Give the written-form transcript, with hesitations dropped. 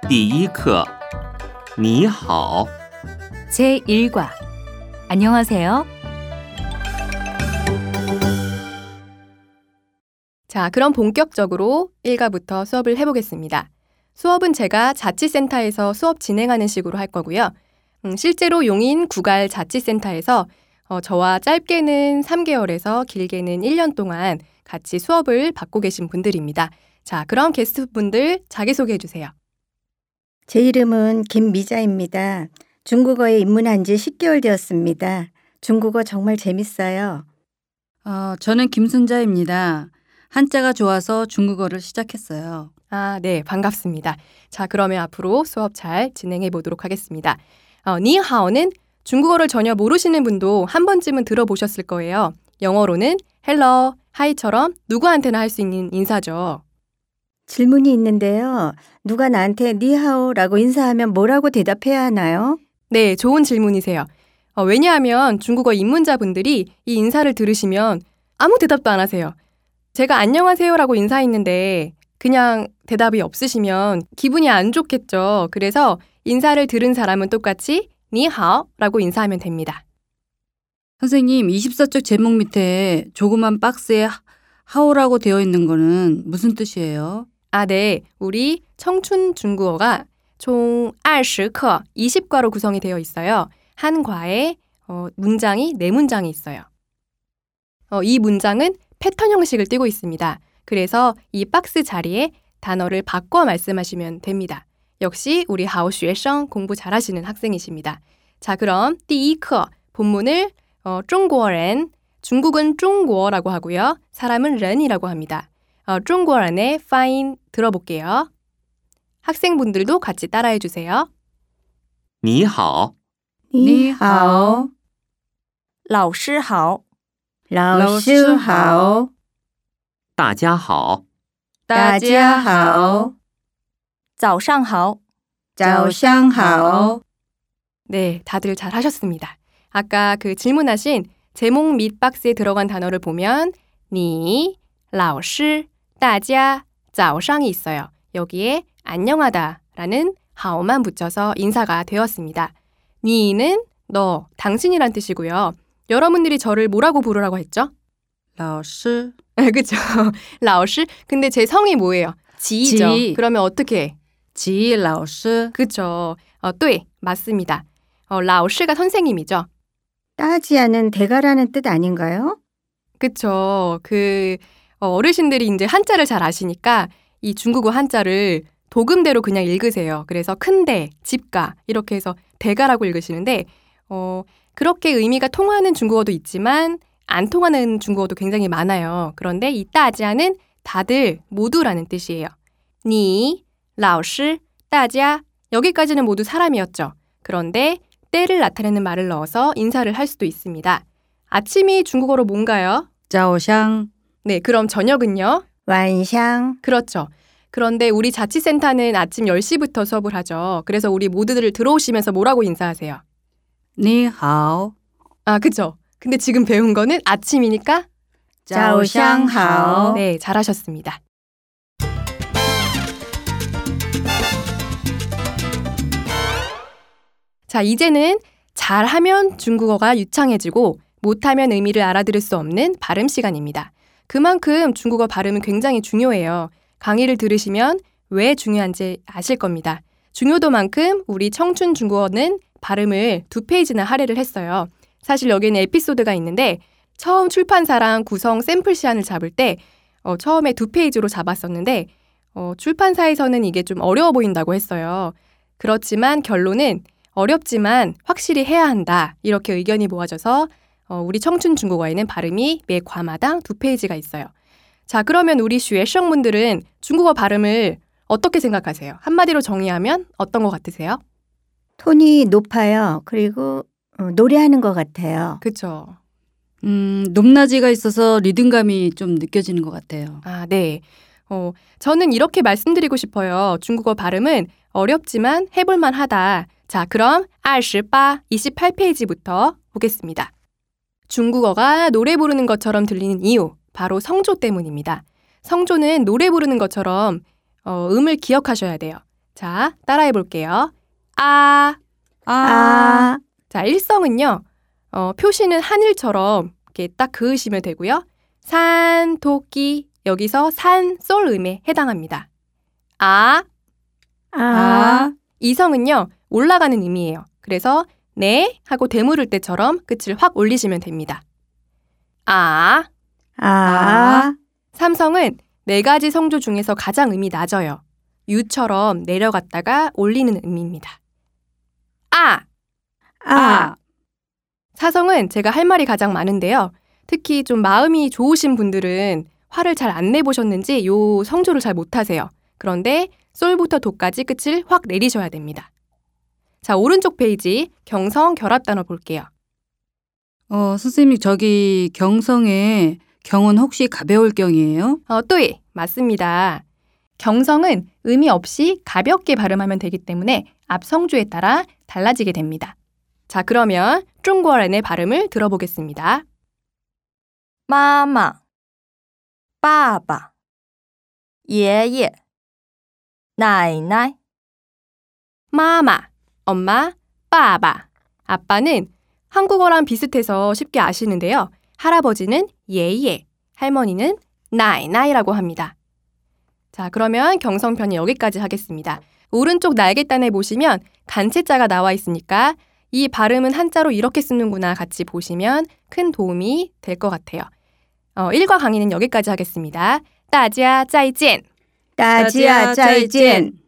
第一课你好 제1과 안녕하세요. 자, 그럼 본격적으로 1과부터 수업을 해보겠습니다. 수업은 제가 자치센터에서 수업 진행하는 식으로 할 거고요. 실제로 용인 구갈 자치센터에서 저와 짧게는 3개월에서 길게는 1년 동안 같이 수업을 받고 계신 분들입니다. 자, 그럼 게스트분들 자기소개해 주세요. 제 이름은 김미자입니다. 중국어에 입문한 지 10개월 되었습니다. 중국어 정말 재밌어요. 저는 김순자입니다. 한자가 좋아서 중국어를 시작했어요. 아, 네, 반갑습니다. 자, 그러면 앞으로 수업 잘 진행해 보도록 하겠습니다. 니하오는 중국어를 전혀 모르시는 분도 한 번쯤은 들어보셨을 거예요. 영어로는 헬로, 하이처럼 누구한테나 할 수 있는 인사죠. 질문이 있는데요. 누가 나한테 니하오라고 인사하면 뭐라고 대답해야 하나요? 네, 좋은 질문이세요. 왜냐하면 중국어 입문자분들이 이 인사를 들으시면 아무 대답도 안 하세요. 제가 안녕하세요라고 인사했는데 그냥 대답이 없으시면 기분이 안 좋겠죠. 그래서 인사를 들은 사람은 똑같이 니하오라고 인사하면 됩니다. 선생님, 24쪽 제목 밑에 조그만 박스에 하오라고 되어 있는 거는 무슨 뜻이에요? 아, 네. 우리 청춘 중국어가 총 20课, 20과로 구성이 되어 있어요. 한 과에 문장이 4문장이 있어요. 이 문장은 패턴 형식을 띠고 있습니다. 그래서 이 박스 자리에 단어를 바꿔 말씀하시면 됩니다. 역시 우리 하오슈에성 공부 잘하시는 학생이십니다. 자, 그럼 第一课 본문을 중국어는 중국은 중국어라고 하고요. 사람은 른이라고 합니다. 중국어의 파인 들어볼게요. 학생분들도 같이 따라해 주세요. 你好 니하오, 老师好老师好大家好大家好早上好早上好 네, 다들 잘 하셨습니다. 아까 그 질문하신 제목 밑 박스에 들어간 단어를 보면 니, 老师, 大家, 早上이 있어요. 여기에 안녕하다 라는 하오만 붙여서 인사가 되었습니다. 니는 너, 당신이란 뜻이고요. 여러분들이 저를 뭐라고 부르라고 했죠? 老师 그쵸? 老师. 근데 제 성이 뭐예요? 지이죠. 지. 그러면 어떻게 해? 吉老师 그쵸? 네, 맞습니다. 老师가 선생님이죠. 따지하는 대가라는 뜻 아닌가요? 그쵸? 어르신들이 이제 한자를 잘 아시니까 이 중국어 한자를 도금대로 그냥 읽으세요. 그래서 큰대, 집가 이렇게 해서 대가라고 읽으시는데 그렇게 의미가 통하는 중국어도 있지만 안 통하는 중국어도 굉장히 많아요. 그런데 이 따지하는 다들 모두라는 뜻이에요. 니, 老师, 大家 여기까지는 모두 사람이었죠. 그런데 때를 나타내는 말을 넣어서 인사를 할 수도 있습니다. 아침이 중국어로 뭔가요? 早上 네, 그럼 저녁은요? 晚上 그렇죠. 그런데 우리 자치센터는 아침 10시부터 수업을 하죠. 그래서 우리 모두들 들어오시면서 뭐라고 인사하세요? 你好 아, 그죠. 근데 지금 배운 거는 아침이니까? 早上好 네, 잘하셨습니다. 자, 이제는 잘하면 중국어가 유창해지고 못하면 의미를 알아들을 수 없는 발음 시간입니다. 그만큼 중국어 발음은 굉장히 중요해요. 강의를 들으시면 왜 중요한지 아실 겁니다. 중요도만큼 우리 청춘 중국어는 발음을 2페이지나 할애를 했어요. 사실 여기는 에피소드가 있는데 처음 출판사랑 구성 샘플 시안을 잡을 때 처음에 2페이지로 잡았었는데 출판사에서는 이게 좀 어려워 보인다고 했어요. 그렇지만 결론은 어렵지만 확실히 해야 한다. 이렇게 의견이 모아져서 우리 청춘 중국어에는 발음이 매 과마당 2페이지가 있어요. 자, 그러면 우리 슈에성분들은 중국어 발음을 어떻게 생각하세요? 한마디로 정의하면 어떤 것 같으세요? 톤이 높아요. 그리고 노래하는 것 같아요. 그렇죠. 높낮이가 있어서 리듬감이 좀 느껴지는 것 같아요. 아, 네. 저는 이렇게 말씀드리고 싶어요. 중국어 발음은 어렵지만 해볼만 하다. 자, 그럼 28페이지부터 보겠습니다. 중국어가 노래 부르는 것처럼 들리는 이유, 바로 성조 때문입니다. 성조는 노래 부르는 것처럼 음을 기억하셔야 돼요. 자, 따라해 볼게요. 아. 아, 자, 일성은요. 표시는 하늘처럼 이렇게 딱 그으시면 되고요. 산, 토끼, 여기서 산, 솔음에 해당합니다. 아. 아, 이성은요. 올라가는 의미예요. 그래서 네 하고 되물을 때처럼 끝을 확 올리시면 됩니다. 아. 아, 삼성은 네 가지 성조 중에서 가장 음이 낮아요. 유처럼 내려갔다가 올리는 의미입니다. 아. 아, 사성은 제가 할 말이 가장 많은데요. 특히 좀 마음이 좋으신 분들은 화를 잘 안 내보셨는지 요 성조를 잘 못하세요. 그런데 솔부터 도까지 끝을 확 내리셔야 됩니다. 자, 오른쪽 페이지 경성 결합 단어 볼게요. 선생님 저기 경성에 경은 혹시 가벼울 경이에요? 또이 맞습니다. 경성은 의미 없이 가볍게 발음하면 되기 때문에 앞 성조에 따라 달라지게 됩니다. 자, 그러면 중국어의 발음을 들어보겠습니다. 妈妈、爸爸、爷爷、奶奶、 마마, 엄마, 빠바. 아빠는 한국어랑 비슷해서 쉽게 아시는데요. 할아버지는 예예, 할머니는 나이나이라고 합니다. 자, 그러면 경성편이 여기까지 하겠습니다. 오른쪽 날개단에 보시면 간체자가 나와 있으니까 이 발음은 한자로 이렇게 쓰는구나 같이 보시면 큰 도움이 될 것 같아요. 1과 강의는 여기까지 하겠습니다. 大家再见. 大家再见.